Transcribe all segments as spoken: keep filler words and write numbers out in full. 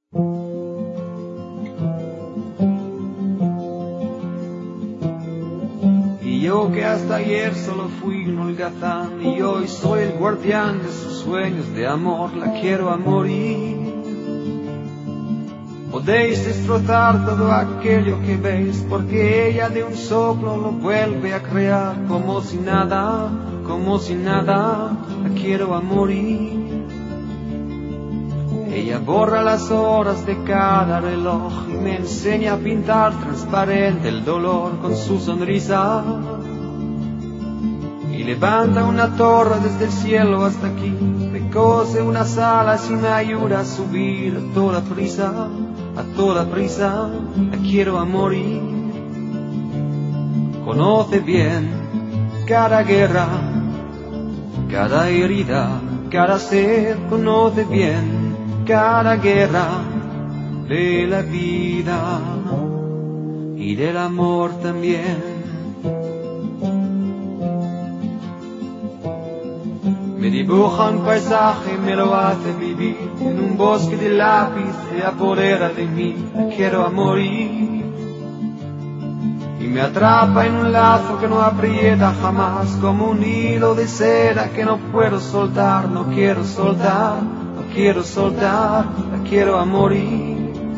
Y yo que hasta ayer solo fui un holgazán, y hoy soy el guardián de sus sueños de amor, la quiero a morir. Podéis destrozar todo aquello que veis, porque ella de un soplo lo vuelve a crear, como si nada, como si nada, la quiero a morir. Ella borra las horas de cada reloj y me enseña a pintar transparente el dolor con su sonrisa. Y levanta una torre desde el cielo hasta aquí, me cose unas alas y me ayuda a subir a toda prisa, a toda prisa, la quiero a morir. Conoce bien cada guerra, cada herida, cada sed, conoce bien cada guerra de la vida y del amor también. Me dibuja un paisaje, me lo hace vivir, en un bosque de lápiz se apodera de mí, la quiero a morir. Y me atrapa en un lazo que no aprieta jamás, como un hilo de seda que no puedo soltar, no quiero soltar, no quiero soltar, la quiero a morir.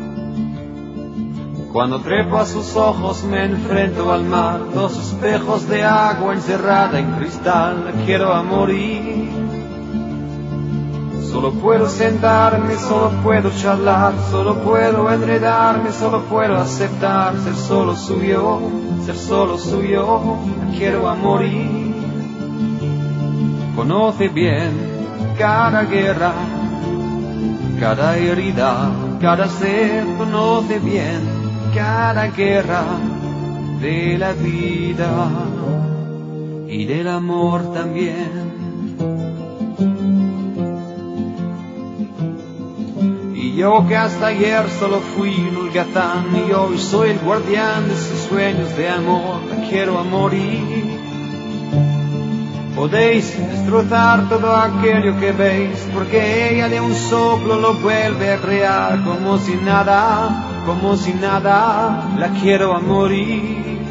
Cuando trepo a sus ojos me enfrento al mar, dos espejos de agua encerrada en cristal, la quiero a morir. Solo puedo sentarme, solo puedo charlar, solo puedo enredarme, solo puedo aceptar ser solo suyo, ser solo suyo, la quiero a morir. Conoce bien cada guerra, cada herida, cada ser, conoce bien cada guerra de la vida y del amor también. Y yo que hasta ayer solo fui un holgazán, y hoy soy el guardián de sus sueños de amor, la quiero a morir. Podéis destrozar todo aquello que veis, porque ella de un soplo lo vuelve a crear, como si nada, como si nada, la quiero a morir.